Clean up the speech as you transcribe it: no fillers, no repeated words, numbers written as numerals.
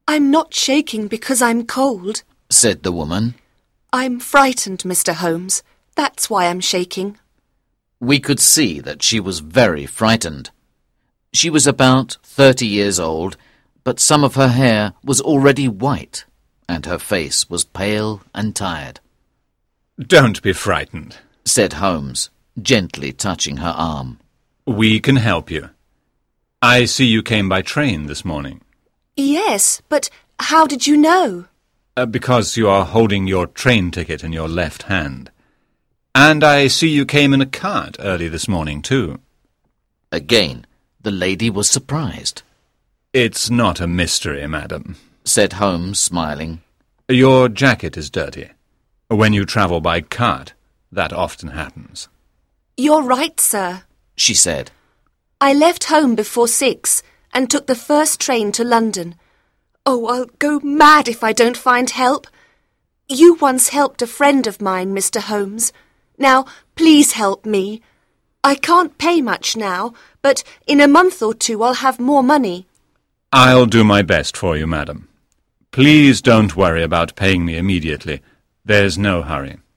I'm not shaking because I'm cold, said the woman. I'm frightened, Mr. Holmes. That's why I'm shaking. We could see that she was very frightened. She was about 30 years old, but some of her hair was already white, and her face was pale and tired. Don't be frightened, said Holmes, gently touching her arm. We can help you. I see you came by train this morning. Yes, but how did you know? Because you are holding your train ticket in your left hand. And I see you came in a cart early this morning, too. Again, the lady was surprised. It's not a mystery, madam, said Holmes, smiling. Your jacket is dirty. When you travel by cart, that often happens. You're right, sir, she said. I left home before 6 and took the first train to London. Oh, I'll go mad if I don't find help. You once helped a friend of mine, Mr. Holmes. Now, please help me. I can't pay much now, but in a month or 2 I'll have more money. I'll do my best for you, madam. Please don't worry about paying me immediately. There's no hurry.